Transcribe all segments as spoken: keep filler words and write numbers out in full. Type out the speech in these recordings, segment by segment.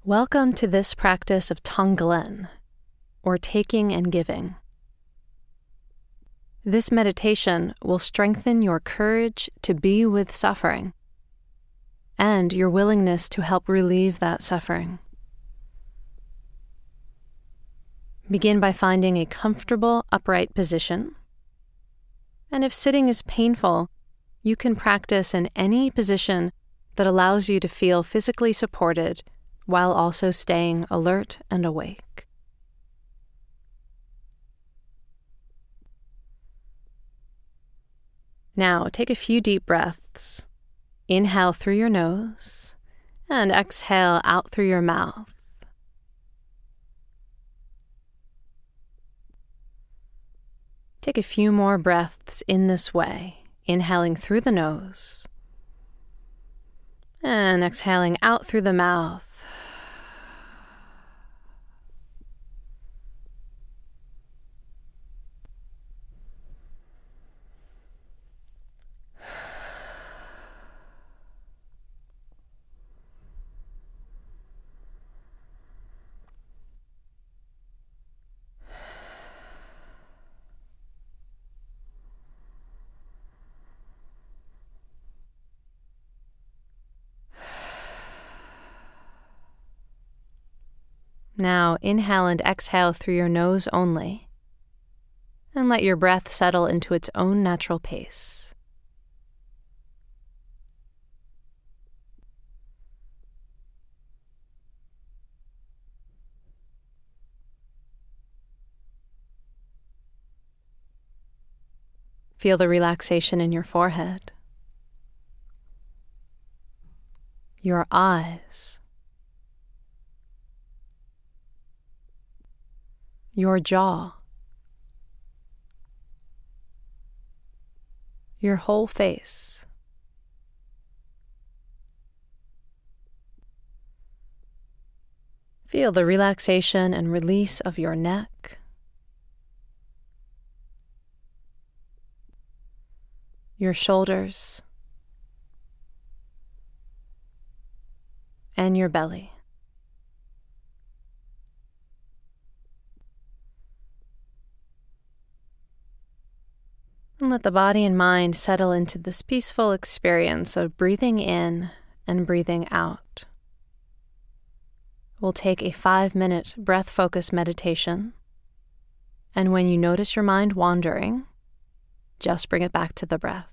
Welcome to this practice of Tonglen, or taking and giving. This meditation will strengthen your courage to be with suffering and your willingness to help relieve that suffering. Begin by finding a comfortable, upright position. And if sitting is painful, you can practice in any position that allows you to feel physically supported while also staying alert and awake. Now, take a few deep breaths. Inhale through your nose and exhale out through your mouth. Take a few more breaths in this way, inhaling through the nose and exhaling out through the mouth. Now inhale and exhale through your nose only, and let your breath settle into its own natural pace. Feel the relaxation in your forehead, your eyes, your jaw, your whole face. Feel the relaxation and release of your neck, your shoulders, and your belly. And let the body and mind settle into this peaceful experience of breathing in and breathing out. We'll take a five-minute breath-focused meditation, and when you notice your mind wandering, just bring it back to the breath.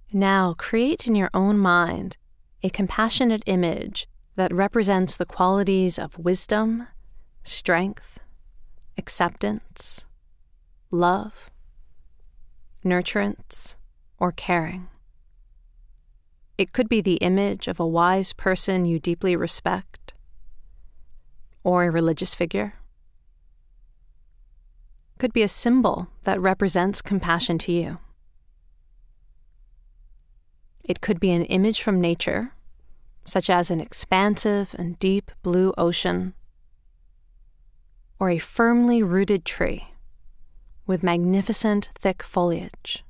Now create in your own mind a compassionate image that represents the qualities of wisdom, strength, acceptance, love, nurturance, or caring. It could be the image of a wise person you deeply respect, or a religious figure. It could be a symbol that represents compassion to you. It could be an image from nature, such as an expansive and deep blue ocean, or a firmly rooted tree with magnificent thick foliage,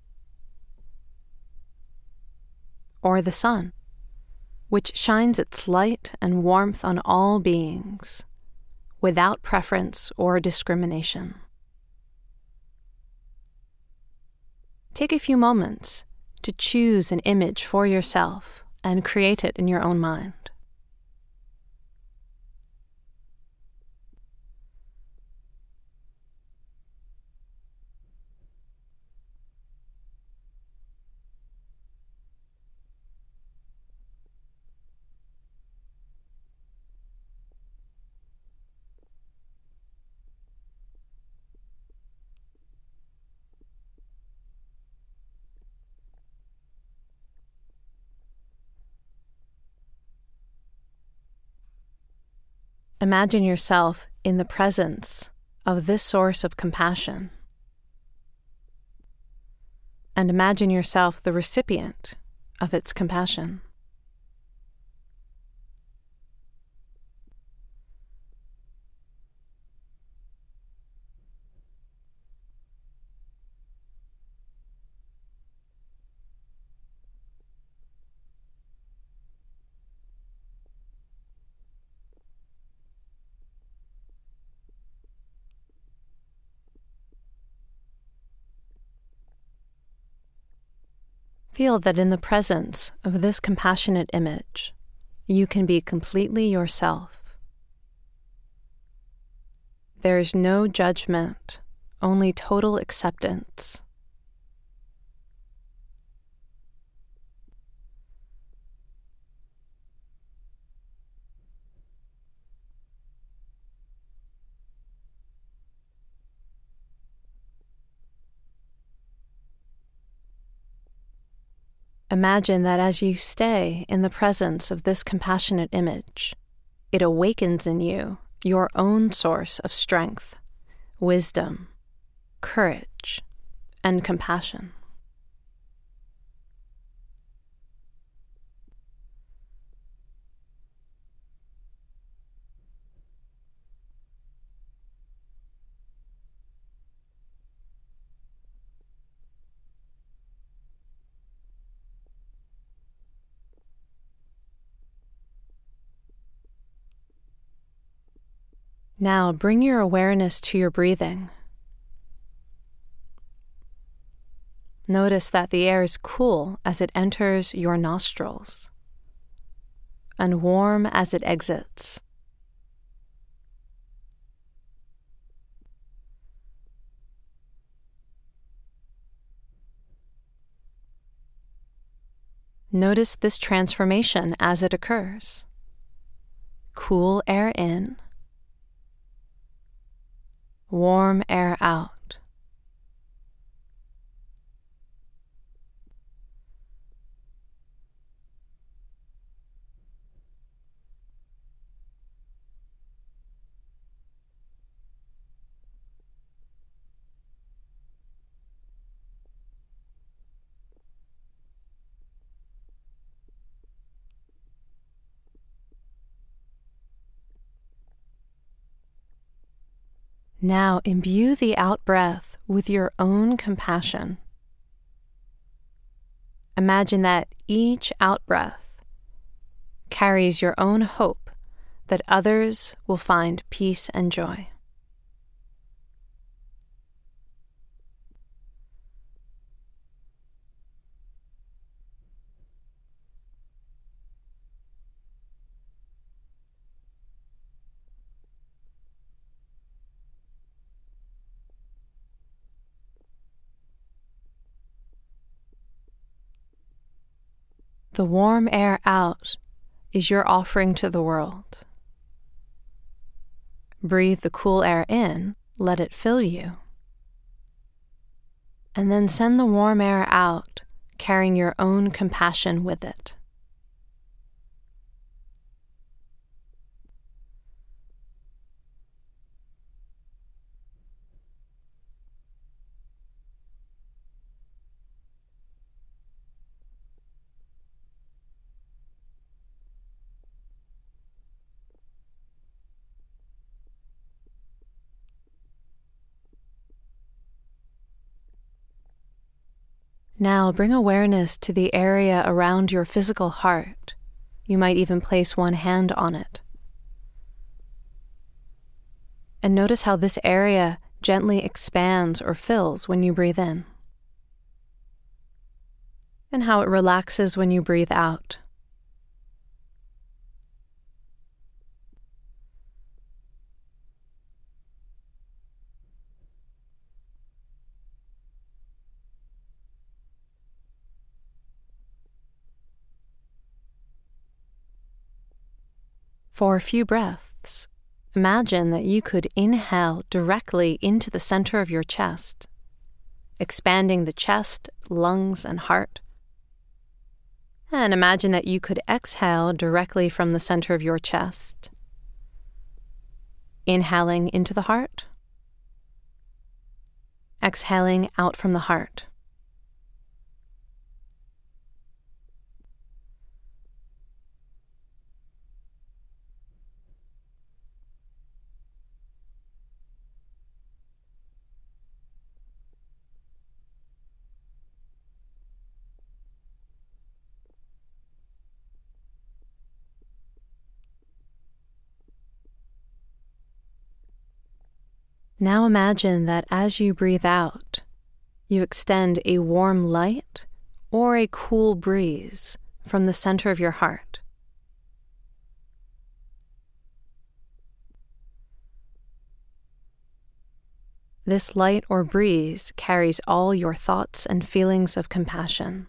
or the sun, which shines its light and warmth on all beings, without preference or discrimination. Take a few moments to choose an image for yourself and create it in your own mind. Imagine yourself in the presence of this source of compassion, and imagine yourself the recipient of its compassion. Feel that in the presence of this compassionate image, you can be completely yourself. There is no judgment, only total acceptance. Imagine that as you stay in the presence of this compassionate image, it awakens in you your own source of strength, wisdom, courage, and compassion. Now bring your awareness to your breathing. Notice that the air is cool as it enters your nostrils and warm as it exits. Notice this transformation as it occurs. Cool air in, warm air out. Now imbue the out-breath with your own compassion. Imagine that each out-breath carries your own hope that others will find peace and joy. The warm air out is your offering to the world. Breathe the cool air in, let it fill you. And then send the warm air out, carrying your own compassion with it. Now bring awareness to the area around your physical heart. You might even place one hand on it. And notice how this area gently expands or fills when you breathe in, and how it relaxes when you breathe out. For a few breaths, imagine that you could inhale directly into the center of your chest, expanding the chest, lungs, and heart. And imagine that you could exhale directly from the center of your chest, inhaling into the heart, exhaling out from the heart. Now imagine that as you breathe out, you extend a warm light or a cool breeze from the center of your heart. This light or breeze carries all your thoughts and feelings of compassion.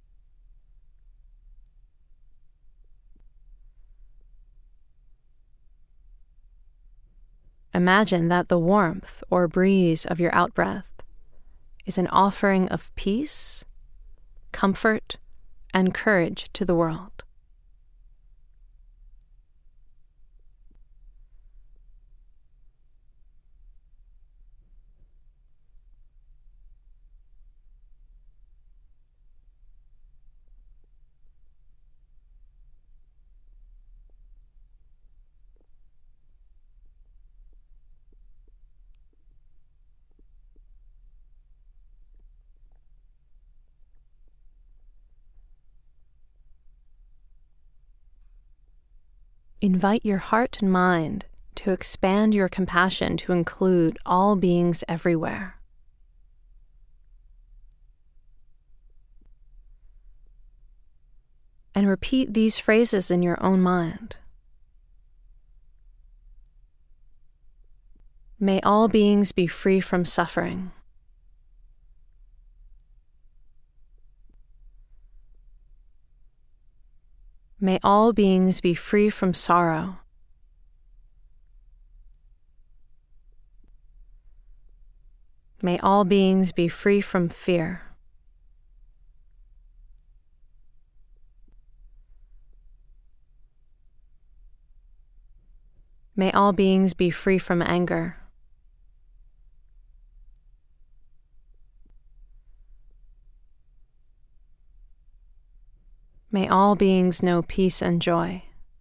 Imagine that the warmth or breeze of your out-breath is an offering of peace, comfort, and courage to the world. Invite your heart and mind to expand your compassion to include all beings everywhere. And repeat these phrases in your own mind. May all beings be free from suffering. May all beings be free from sorrow. May all beings be free from fear. May all beings be free from anger. May all beings know peace and joy.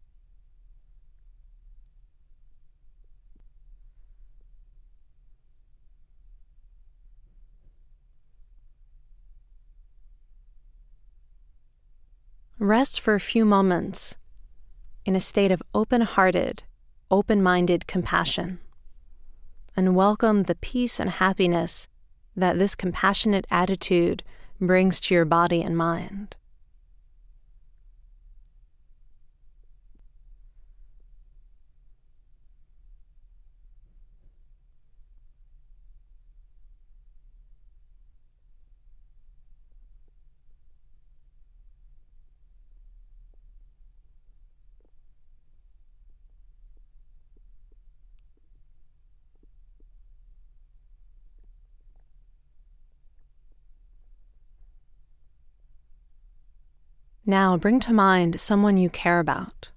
Rest for a few moments in a state of open-hearted, open-minded compassion, and welcome the peace and happiness that this compassionate attitude brings to your body and mind. Now bring to mind someone you care about.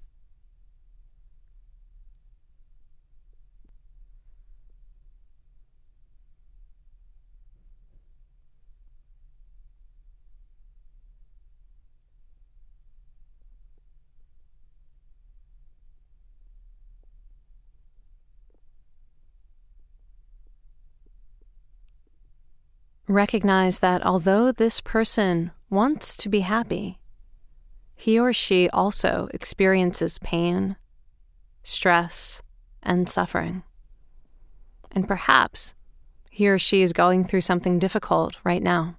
Recognize that although this person wants to be happy, he or she also experiences pain, stress, and suffering. And perhaps he or she is going through something difficult right now.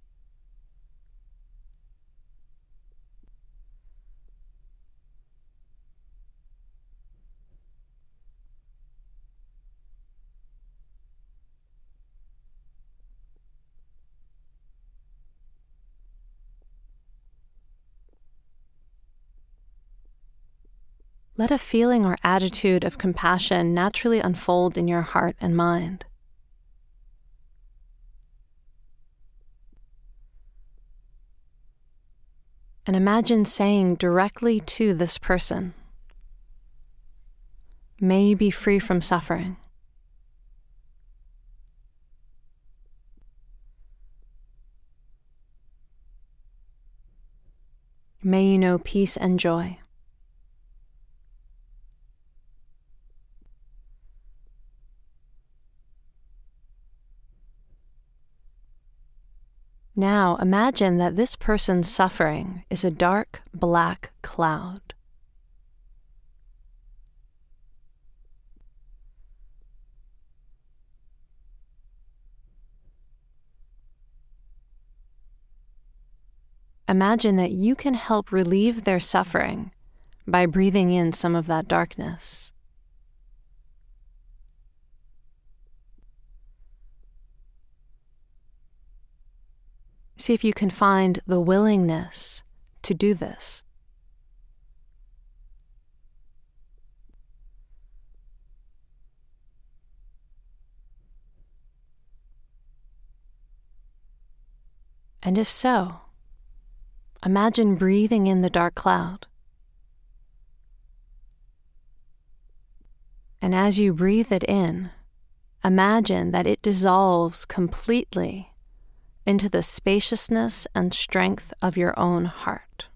Let a feeling or attitude of compassion naturally unfold in your heart and mind. And imagine saying directly to this person, "May you be free from suffering." May you know peace and joy. Now imagine that this person's suffering is a dark black cloud. Imagine that you can help relieve their suffering by breathing in some of that darkness. See if you can find the willingness to do this. And if so, imagine breathing in the dark cloud. And as you breathe it in, imagine that it dissolves completely into the spaciousness and strength of your own heart.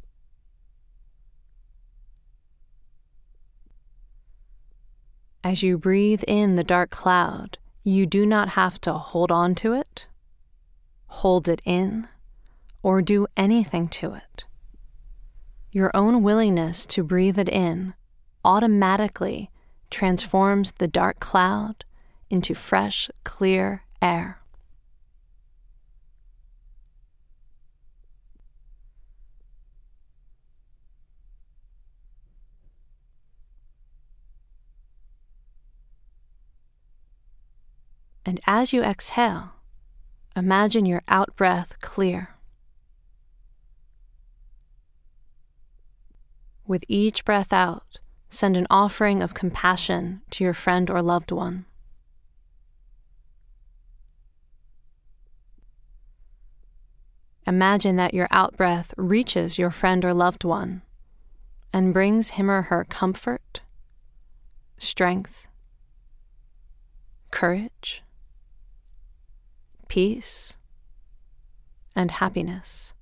As you breathe in the dark cloud, you do not have to hold on to it, hold it in, or do anything to it. Your own willingness to breathe it in automatically transforms the dark cloud into fresh, clear air. And as you exhale, imagine your out-breath clear. With each breath out, send an offering of compassion to your friend or loved one. Imagine that your out-breath reaches your friend or loved one and brings him or her comfort, strength, courage, peace, and happiness.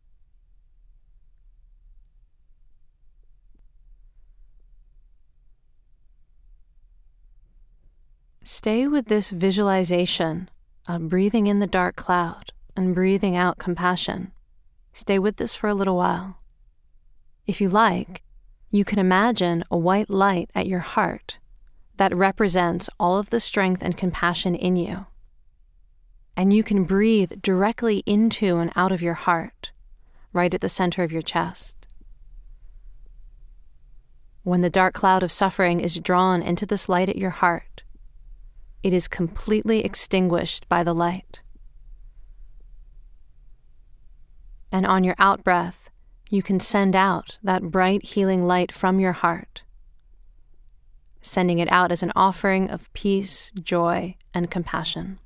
Stay with this visualization of breathing in the dark cloud and breathing out compassion. Stay with this for a little while. If you like, you can imagine a white light at your heart that represents all of the strength and compassion in you. And you can breathe directly into and out of your heart, right at the center of your chest. When the dark cloud of suffering is drawn into this light at your heart, it is completely extinguished by the light. And on your out-breath, you can send out that bright healing light from your heart, sending it out as an offering of peace, joy, and compassion.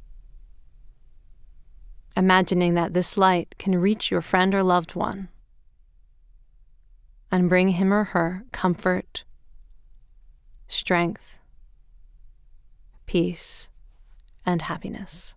Imagining that this light can reach your friend or loved one and bring him or her comfort, strength, peace, and happiness.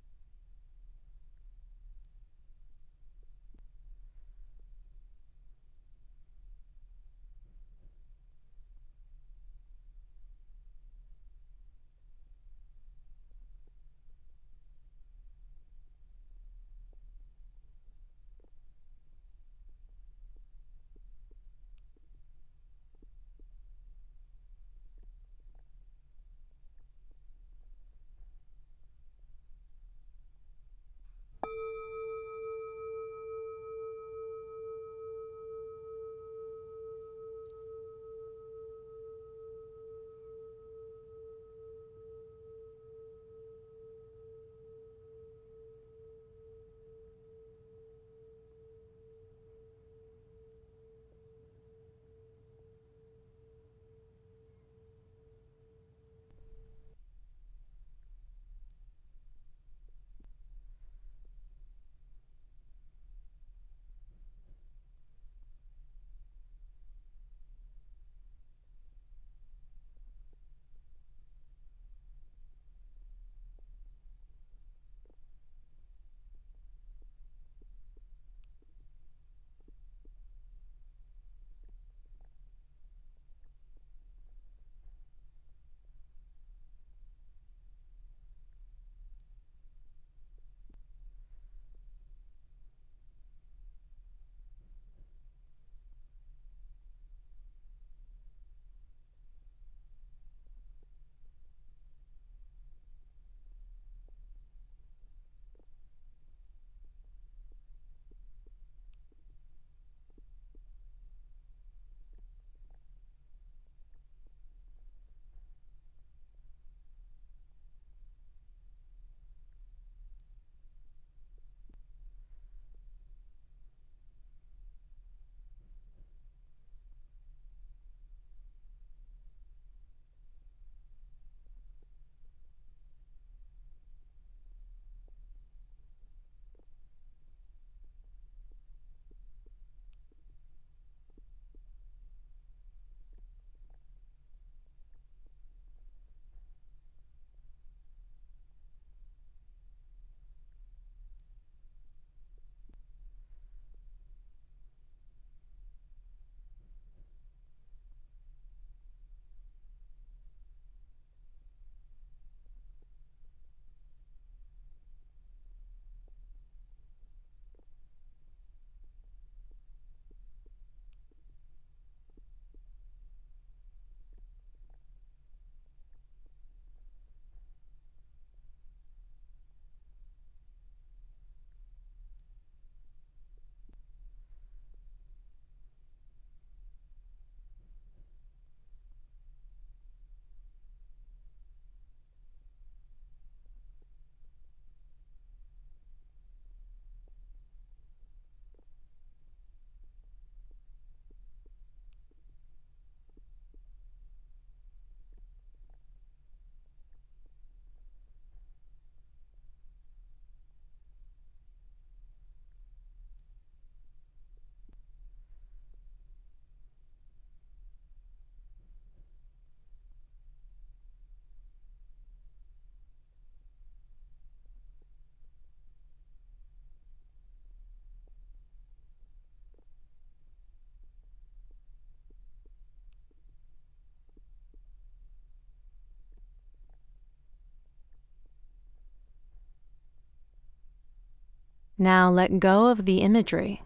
Now let go of the imagery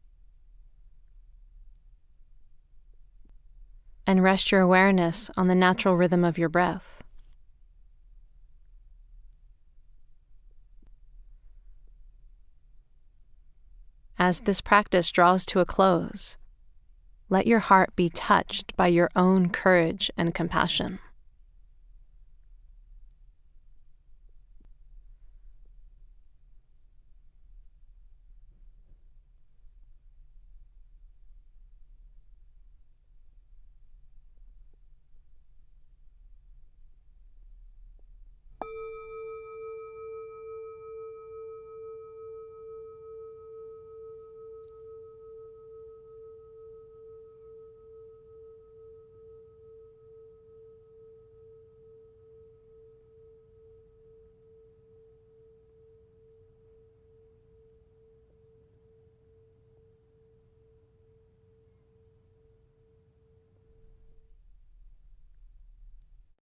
and rest your awareness on the natural rhythm of your breath. As this practice draws to a close, let your heart be touched by your own courage and compassion.